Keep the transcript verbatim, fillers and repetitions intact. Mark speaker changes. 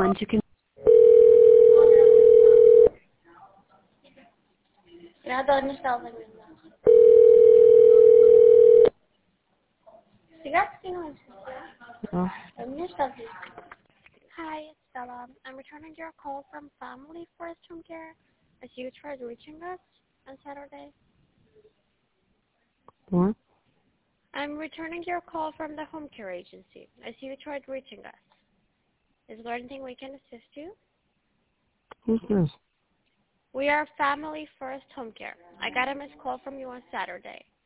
Speaker 1: one to con-
Speaker 2: Nada, onde está o Daniel? Ligaste que não
Speaker 1: Oh,
Speaker 2: Onde está? Hi, it's Stella. I'm returning your call from Family First Home Care as you tried reaching us on Saturday.
Speaker 1: what?
Speaker 2: I'm returning your call from the home care agency as you tried reaching us. Is there anything we can assist you?
Speaker 1: Who's this?
Speaker 2: We are Family First Home Care. I got a missed call from you on Saturday.